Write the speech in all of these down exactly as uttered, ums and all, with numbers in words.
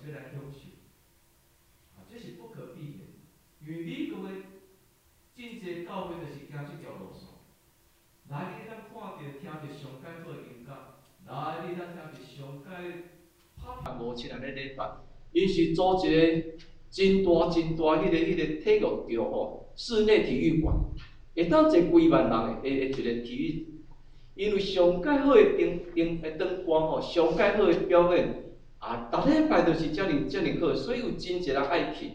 要来享受，啊，这是不可避免。因为美国的真侪教会就是行这条路线。来，你当看到、听着上解好的音乐，来，你当听着上解拍无七人咧礼拜，因是组一个真大真大迄、那个迄、那个体育场吼，室内体育馆，会当坐几万人的，诶诶一个体育。因为上介好的灯灯诶灯光吼，上介好的表演，啊，逐礼拜就是遮尔遮尔好，所以有真侪人爱去。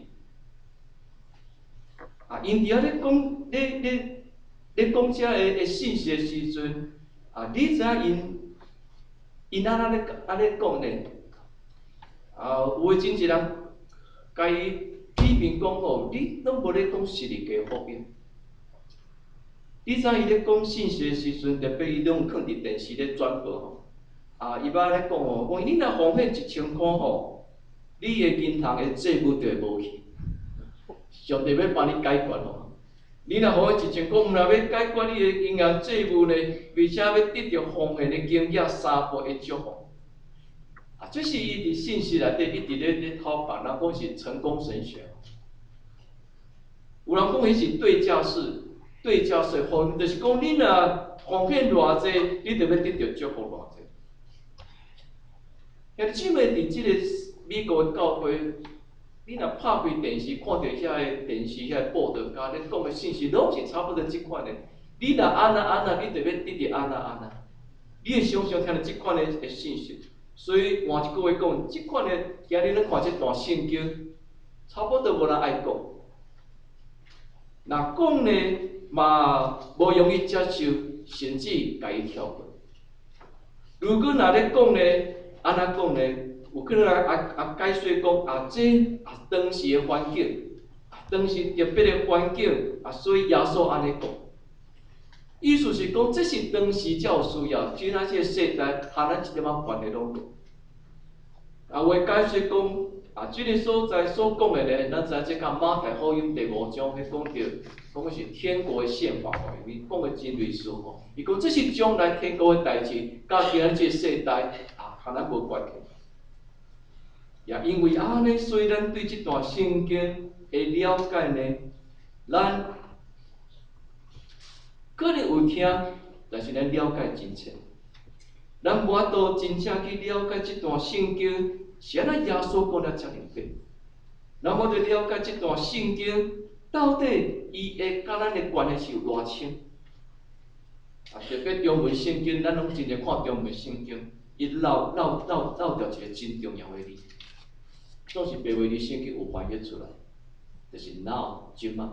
啊，因伫遐咧讲咧咧咧讲遮个个信息的时阵，啊，你知影因因安那咧安尼讲呢？啊，有诶真侪人甲伊批评讲吼，你拢无咧讲实力嘅福音。你知伊咧讲信息的时阵，特别伊拢放伫电视咧转播吼，啊，伊捌咧讲吼，讲你若奉献一千箍吼，你的银行的债务就会无去。上帝要帮你解决吼，你若奉献一千箍，毋若要解决你的银行债务呢，而且要得到奉献的经验三倍的祝福。啊，这是伊伫信息内底一直咧咧讨白，人讲是成功神学。有人讲伊是对价式。对教说福音，就是讲你若奉献偌济，你就要得到祝福偌济。兄弟姊妹，伫即个美国的教会，你若拍开电视，看到遐个电视遐个报道家咧讲的信息，拢是差不多即款的。你若安那安那，你就要得到安那安那。你会常常听到即款的的信息，所以换一句话讲，即款的今日咱看即段圣经，差不多无人爱讲。若讲呢？嘛无容易接受，甚至甲伊跳过。如果若咧讲呢，安怎讲呢？有可能啊啊啊解说讲啊，这啊当时的环境，啊当时特别的环境，啊所以耶稣安尼讲。意思是讲，这是当时才有需要，只那些世代和咱一点仔关系拢无。啊，为解说讲啊，即、这个所在所讲的呢，咱知即个马太福音第五章，迄讲到。讲的是天国的宪法吼，伊讲的真类似吼。伊讲这是将来天国的代志，甲今仔这世代啊，和咱无关系。也因为安尼，所以咱对这段圣经的了解呢，咱可能有听，但是咱了解真切。咱无法度真正去了解这段圣经是安怎耶稣讲了遮尔多。咱无得了解这段圣经。到底伊个甲咱的关系是有偌深？啊，特别中文圣经，咱拢真侪看中文圣经，伊漏漏漏漏掉一个真重要的字，总是白话字圣经有翻译出来，就是 now 即嘛。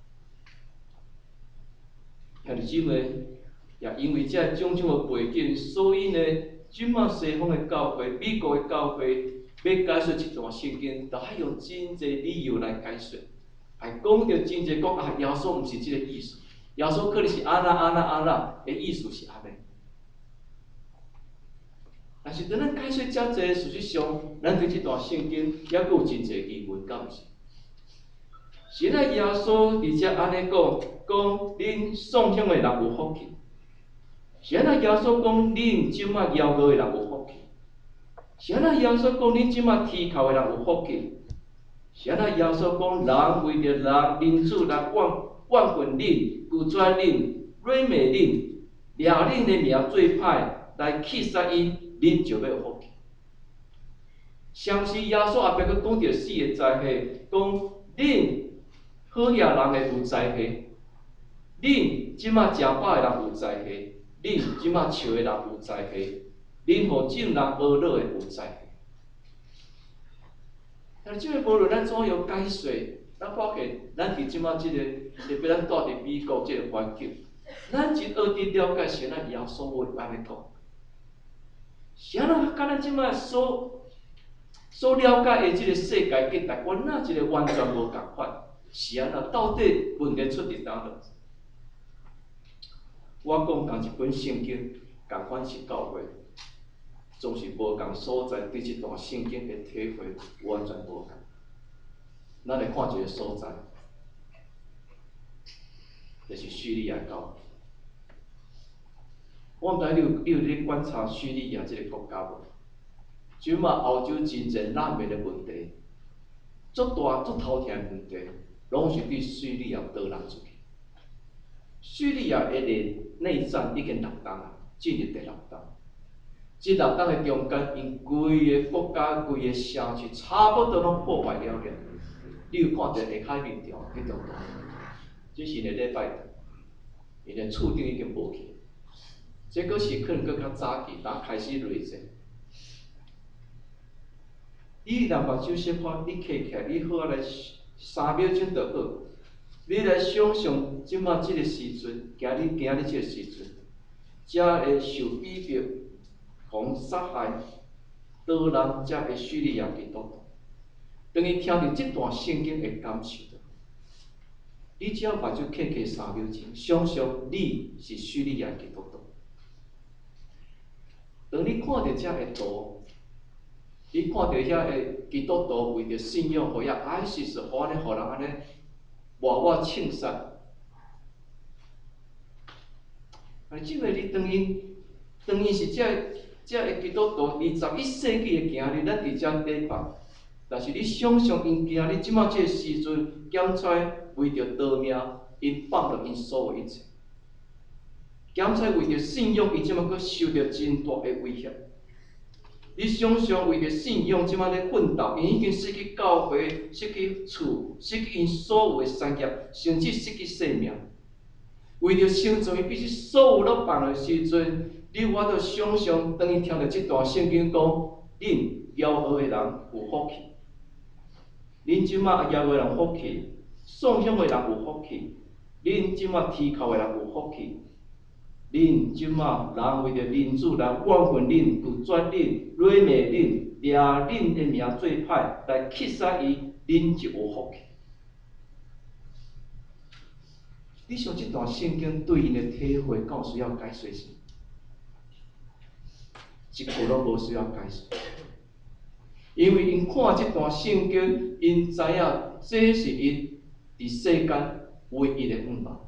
兄弟姊妹，也因为这种种的背景，所以呢，即嘛西方的教会、美国的教会要解说一段圣经，都爱用真侪理由来解说。还讲到真侪讲啊，耶稣毋是即个意思，耶稣可能是安那安那安那，的意思是安尼。但是当咱解说遮济，事实上，咱对即段圣经也阁有真侪疑问，敢毋是？是咱耶稣伫遮安尼讲，讲恁送香的人有福气；是咱耶稣讲恁即马邀歌的人有福气；是咱耶稣讲恁即马啼哭的人有福气。是安那耶稣讲，人为着人民主来万万分恁、拒绝恁、谄媚恁、掠恁的名做歹，来气杀伊，恁就要有福气。相是耶稣后壁佫讲着四个灾祸，讲恁好野人的有灾祸，恁即马食饱的人有灾祸，恁即马笑的人有灾祸，恁互众人恶乐的有灾祸。但即个无论咱怎样解说，咱发现咱伫即马即个，特别咱住伫美国即个环境，咱真学伫了解是咱耶稣会安尼讲，是安怎甲咱即马所所了解的即个世界跟台湾哪一个完全无共款？是安怎？到底问题出伫倒落？我讲同一本圣经，共款是教会。总是无共所在，对这段圣经的体会完全无共。咱来看一个所在，就是叙利亚教会。我毋知你有你有咧观察叙利亚这个国家无？ 即马欧洲真侪难民的问题，足大足头疼的问题，拢是对叙利亚导人出去。叙利亚的内内战已经六冬啊，进入第六冬。即六冬的中间，因规个国家、规个城市差不多拢破坏了了。你有看到下海面条迄条路？只是一个礼拜，因的厝顶已经无去。这个是可能搁较早期，当开始累积。你若目睭小看，你站起来，你好来三秒钟就好。你来想象即马即个时阵，今日今日即个时阵，遮会受逼迫、互杀害、导人遮个叙利亚基督徒，当伊听到即段圣经会感受到。你只要目睭站起三秒钟，想象你是叙利亚基督徒。当你看到遮个图，你看到遐个基督徒为着信仰，互遐 I S I S 互安尼，互人安尼活活庆杀。啊，即个你当因，当因是遮遮个基督徒，二十一世纪的今日，咱伫遮礼拜，但是你想象因今日即马即个时阵，检察为着逃命，因放了因所有一切。检察为着信仰，伊即马佫受到真大的威胁。你想象为着信仰，即马咧奋斗，因已经失去教会，失去厝，失去因所有的产业，甚至失去性命。为着生存，伊必须所有都放的时阵，你我着想象，当伊听到即段圣经讲，恁骄傲的人有福气，恁即马骄傲的人福气，丧香的人有福气，恁即马啼哭的人有福气。恁即马人为着民主来怨恨恁、杜绝恁、诲骂恁、掠恁的名做歹，来击杀伊，恁就有福气。你想这段圣经对因的体会，敢有需要解说是？一句拢无需要解说，因为因看这段圣经，因知影这是因伫世间唯一的盼望。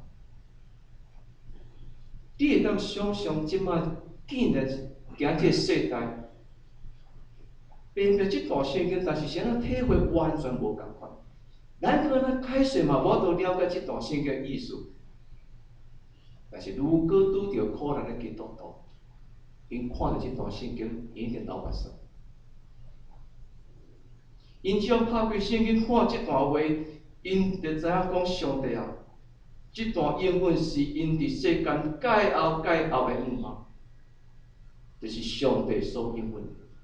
你会当想象，即摆竟然行这个世代，明明即段圣经，但是谁人体会完全无共款。咱可能解说嘛，无法度了解即段圣经的意思。但是如果拄着可能的基督徒，因看到即段圣经，因一定流目屎。因只要拍开圣经看即段话，因就知影讲上帝啊。这段应允是因伫世间改后改后的愿望，就是上帝所应允。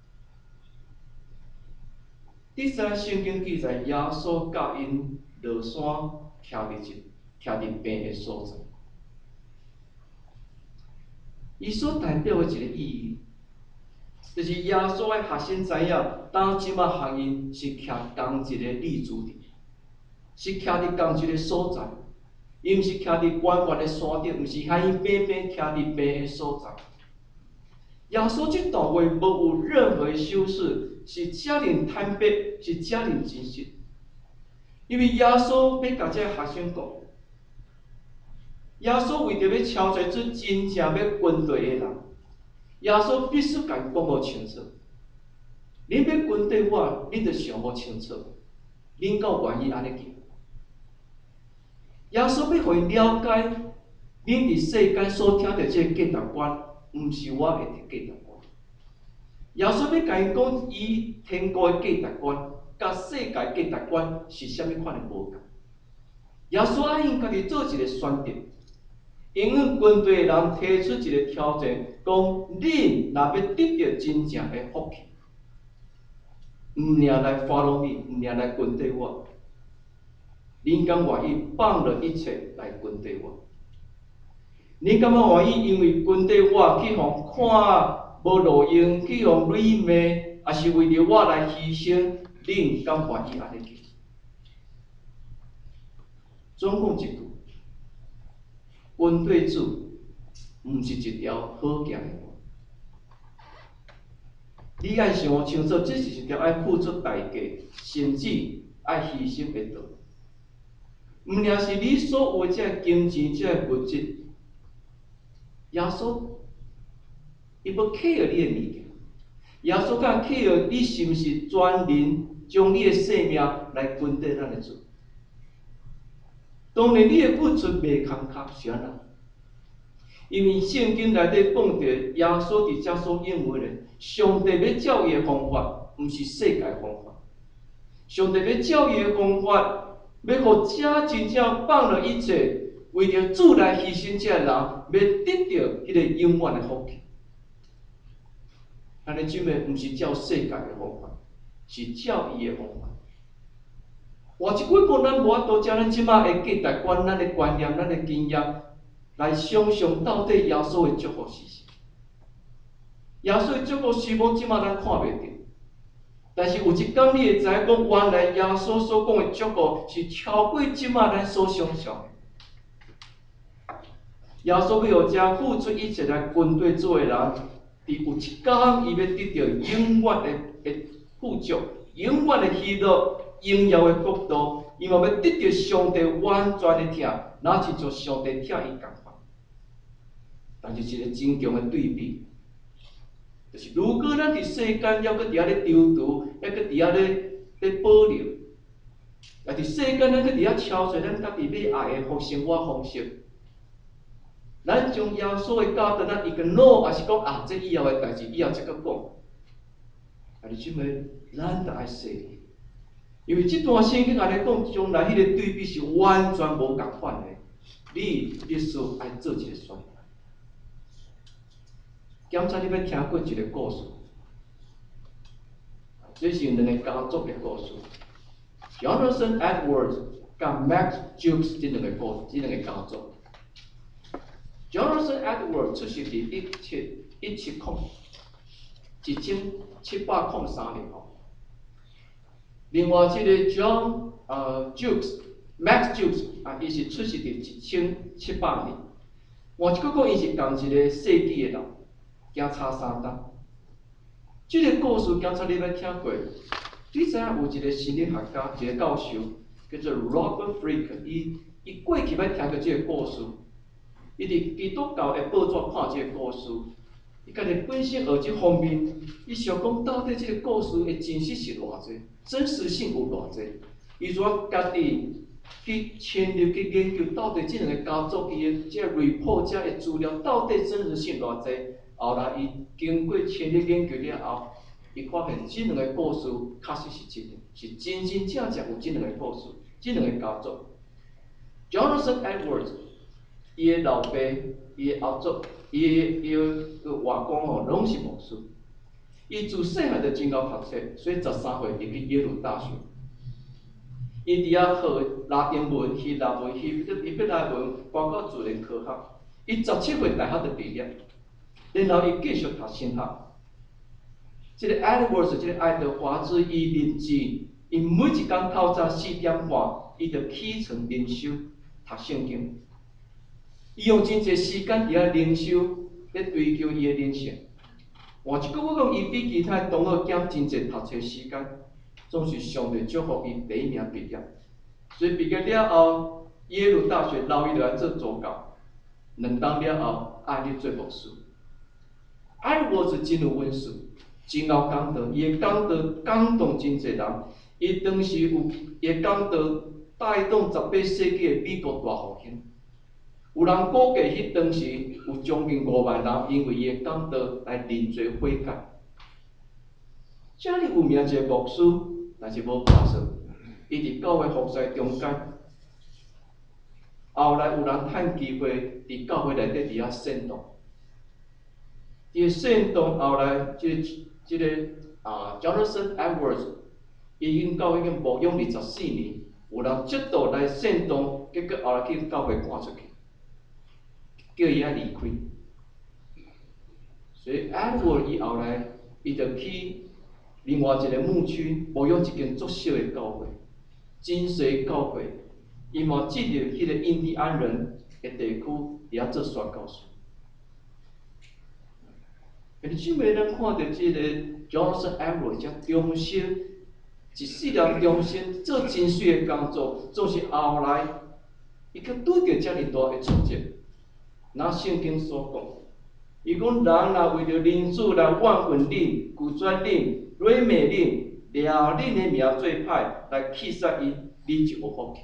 你知影圣经记载耶稣甲因落山徛伫一徛伫病的所在，伊所代表的一个意义，就是耶稣的学生知影，当即马学因是徛同一个立足点，是徛伫同一个所在。伊毋是徛伫悬悬的山顶，毋是海因边边徛伫平的所在。耶稣这段话无有任何的修饰，是遮尔坦白，是遮尔真实。因为耶稣要甲这学生讲，耶稣为着要超出出真正要军队的人，耶稣必须甲伊讲无清楚。恁要军队我，恁着想无清楚，恁敢愿意安尼行？耶稣要互因了解，恁伫世间所听到这个价值观，毋是我会的价值观。耶稣要甲因讲，伊天国的价值观，甲世界价值观是虾米款的无共。耶稣爱因家己做一个选择，因为军队的人提出一个挑战，讲恁若要得到真正的福气，毋领来 follow me， 毋领来军队我。恁敢愿意放了一切来军队我？恁敢若愿意因为军队我去互看无路用，去互诲骂，还是为着我来牺牲？恁敢愿意安尼做？总讲一句，军队主毋是一条好行的路。你爱想清楚，这是一条爱付出代价，甚至爱牺牲的道。毋仅是你所有的这金钱、这物质，耶稣伊要 care 你的物件， 耶稣甲契合，你是毋是全人将你的性命来分担咱的罪？当然，你的付出袂空卡，是安那？因为圣经内底讲到，耶稣伫遮所应许的，上帝要教伊的方法，毋是世界方法。上帝要教伊的方法，要互遮真正放了一切，为着主来牺牲遮人，要得到迄个永远的福气。安尼，姊妹，毋是照世界的方法，是照伊的方法。换一句讲，咱无法度将咱即马的价值观、咱的观念、咱的经验，来想象到底耶稣的祝福是啥？耶稣的祝福是无即马咱看袂到，但是有一天你会知影讲，原来耶稣所讲的祝福是超过即马咱所想象的。耶稣要互遮付出一切来军队做的人，伫有一天伊要得到永远的的富足、永远的喜乐。荣耀的国度，伊嘛要得到上帝完全的疼，哪是像上帝疼伊共款。但是一个真强的对比，就是如果咱伫世间还阁伫遐咧丢毒，还阁伫遐咧咧保留，也伫世间咱阁伫遐超出咱家己要爱的方生活方式，咱将耶稣的教导咱 ignore， 还是讲啊，这以后的代志以后再阁讲，啊，你姊妹，咱着爱说。因为这段圣经安尼讲，将来迄个对比是完全无共款的。你必须爱做一个选择。检查你要听过一个故事，这是两个家族的故事。Jonathan Edwards 甲 Max Jukes 这两个故，这两个家族。Jonathan Edwards 出世伫一七一七空一千七百空三年吼。另外一个 John 呃 Jukes、Max Jukes 啊，伊是出世伫一千七百年。换一个讲，伊是同一个世纪的人，惊差三代。这个故事刚才你捌听过？你知影有一个心理学家，一个教授叫做 Robert Frick， 伊伊过去捌听过这个故事，伊伫基督教的报纸看这个故事。伊家己本身学这方面，伊想讲到底这个故事的真实是偌济，真实性有偌济。伊说家己去深入去研究，到底这两个家族伊的这 report 这的资料到底真实性偌济。后来伊经过深入研究了后，伊发现这两个故事确实是真的，是真真正正有这两个故事，这两个家族。Jonathan Edwards， 伊的老爸，伊的后祖。伊伊个外公吼，拢是牧师。伊自细汉就真够读册，所以十三岁入去耶鲁大学。伊伫遐学拉丁文、希腊文、希伊伯来文，包括自然科学。伊十七岁大学就毕业，然后伊继续读神学。即个 Edwards， 即个爱德华兹，伊日志，伊每一工透早四点半，伊就起床灵修读圣经。伊用真侪时间伫遐灵修，咧追求伊的人生。换一句我讲，伊比其他同学减真侪读册时间，总是上帝祝福伊第一名毕业。所以毕业了后，耶鲁大学留伊落来做助教，两当了后，爱去做牧师。爱我是真有本事，真有讲道，伊的讲道感动真侪人。伊当时有伊的讲道带动十八世纪的美国大复兴。有人估计，迄当时有将近五万人因为伊的讲道来认罪悔改。遮尔有名一个牧师，但是无拍算，伊伫教会服侍中间，后来有人趁机会伫教会内底伫遐煽动。伊个煽动后来，即、这个即、这个啊 ，Jonathan Edwards， 伊已经教会已经牧养二十四年，有人接到来煽动，结果后来去教会赶出去。叫伊啊离开，所以 Edward 伊后来，伊就去另外一个牧区牧养一间足小的教会，真细教会，伊嘛进入迄个印第安人的地区，伫遐做宣教士。而姊妹，咱看到即个 Jonathan Edward 遮忠心，一世人忠心做真水的工作，总是后来伊阁拄着遮尔大的挫折。那圣经所讲， 伊讲人若为着人主来怨恨恁、拒绝恁、诲骂恁、掠恁的名做歹，来气杀伊，你就有福气。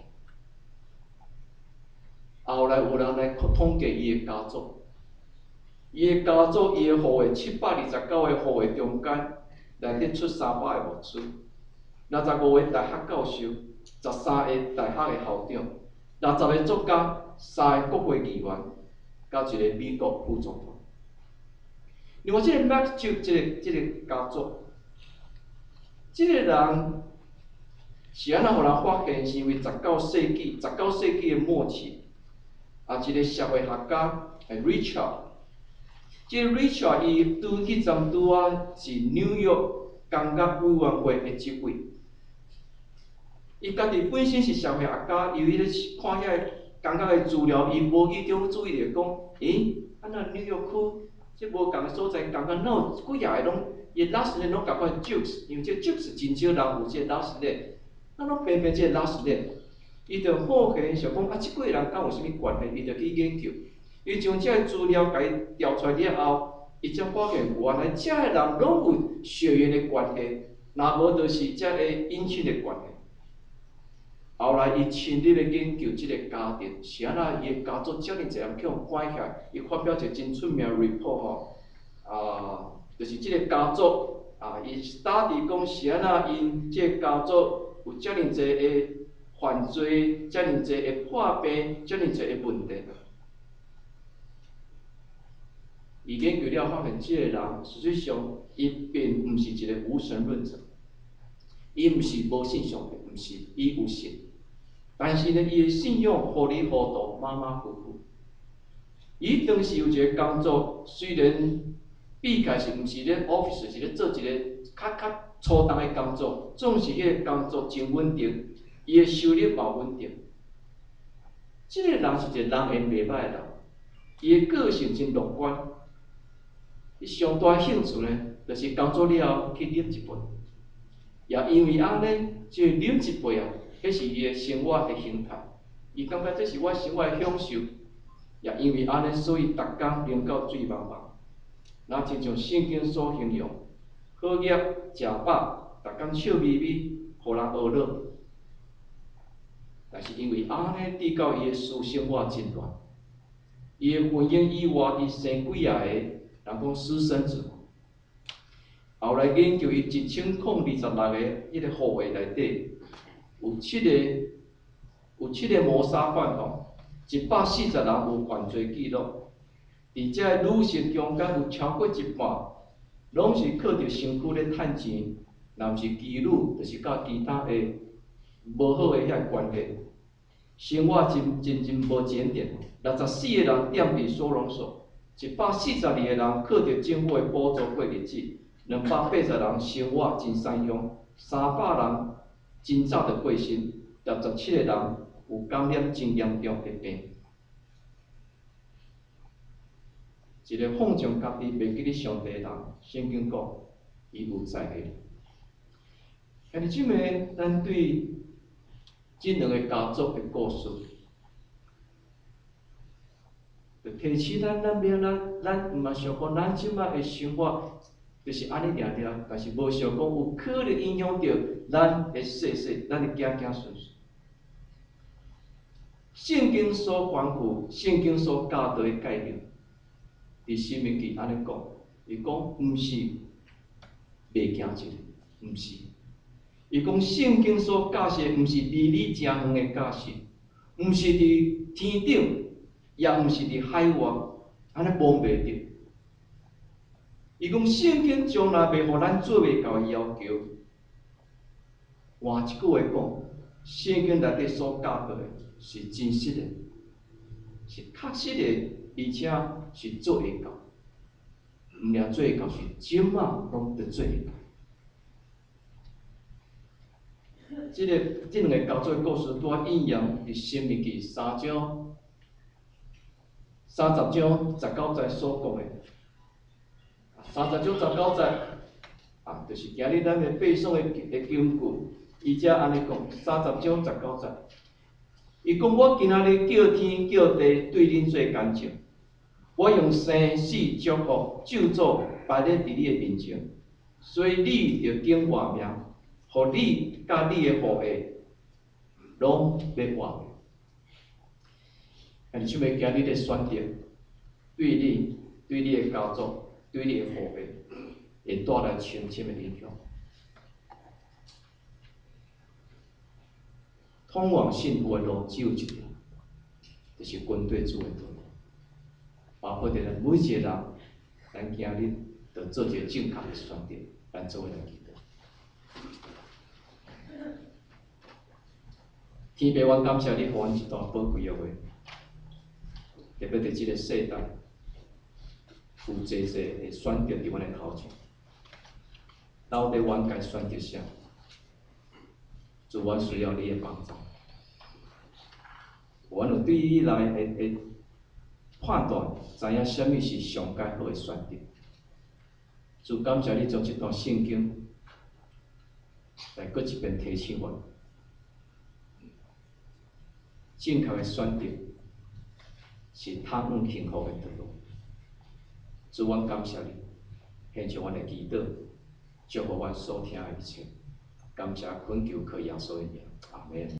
后来有人来统计伊的家族，伊的家族伊的户的七百二十九个户的中间，内底出三百个牧师，六十五个大学教授，十三个大学的校长，六十个作家，三个国会议员，甲一个美国副总统。另外，即个 Max 就即个即个家族，即个人是安怎互人发现？是因为十九世纪十九世纪的末期，啊，一个社会学家系 Richard， 即个 Richard 伊拄去站拄啊是纽约工业委员会的职位。伊家己本身是社会学家，由于咧看遐工业的资料，伊无去中注意着讲，咦，安那纽约区即无共的所在，感觉哪有几啊个拢伊老实咧拢共款 jokes， 因为即 jokes 真少人有即个老实咧，啊拢偏偏即个老实咧，伊着好奇想讲啊，即几个人敢有啥物关系？伊着去研究，伊将即个资料甲伊调出来了后，伊才发现原来即个人拢有血缘的关系，若无就是即个姻亲的关系。后来，伊深入咧研究即个家庭，是安怎伊个家族遮尔侪人去互关起来，伊发表一个真出名的 report 吼，啊，就是即个家族啊，伊 study 讲是安怎因即个家族有遮尔侪个犯罪，遮尔侪个破病，遮尔侪个问题。伊研究了发现，即个人实际上伊并毋是一个无神论者，伊毋是无信上帝，毋是，伊有信。但是呢，伊的信仰糊里糊涂、马马虎虎。伊当时有一个工作，虽然比起是毋是咧 office， 是咧做一个较较粗重的工作，总是迄个工作真稳定，伊的收入嘛稳定。即、这个人是一个人缘袂歹的人，伊的个性真乐观。伊上大兴趣呢，就是工作了后去啉一杯，也因为安尼，就啉一杯啊。迄是伊的生活的形态，伊感觉这是我生活的享受，也因为安尼，所以逐工啉到醉茫茫，那亲像圣经所形容，好业食饱，逐工笑眯眯，互人娱乐。但是因为安尼，致到伊的私生活真乱，伊的婚姻以外，伊生几啊个，人讲私生子。后来研究伊一千零二十六个迄个户位内底。有七个，有七个谋杀犯吼，一百四十人有犯罪记录，伫遮女性中间有超过一半，拢是靠着身躯咧趁钱，若毋是妓女，就是甲其他的无好的遐关系，生活真真真无检点。六十四个人踮伫收容所，一百四十二个人靠着政府的补助过日子，两百八十人生活真善良，三百人。真早就过身，六十七个人有感染真严重的病。一个放纵家己袂记得上帝的人，圣经讲，伊有灾祸。兄弟姊妹，咱对这两个家族的故事，就提醒咱，咱要咱咱毋嘛想讲，咱即摆的生活。就是安尼定定，但是无想讲有可能影响到咱的世世，咱的子子孙孙。圣经所关乎、圣经所教导的概念，伫申命记安尼讲，伊讲毋是袂惊一个，毋是。伊讲圣经所教示毋是离你诚远的教示，毋是伫天顶，也毋是伫海外，安尼摸袂着。伊讲圣经从来袂互咱做袂到的要求。换一句话讲，圣经内底所教导的是真实的，是确实的，而且是做会到。毋掠做会到，是即仔拢得做会到。即、这个即两个家族的故事，拄啊应用伫申命记三章、三十章十九节所讲的。三十章十九节，啊，就是今日咱的背诵的的经句，伊则安尼讲，三十章十九节，伊讲我今仔日叫天叫地对恁做干净， 我用生死祝福救助摆咧伫你的面前，所以你着经活命，互你甲你的后裔拢要活命。但是，想要今日的选择，对你、对你的家族、对你的后辈，会带来深深的影响。通往幸福的路只有一条，就是军队主的道路。包括着咱每一个人，咱今日着做一个正确的选择，咱做伙来祈祷。天父，我感谢你，互阮一段宝贵的话。特别伫即个世代，有济济会选择伫阮的头前，到底阮该选择啥？主，阮需要你的帮助。阮有对你来会会判断，知影啥物是上该好的选择。主，感谢你将这段圣经来搁一遍提醒我，正确的选择。是通往幸福的道路。主，阮感谢你，献上阮的祈祷，祝福阮所听的一切。感谢恳求靠耶稣的名，阿门。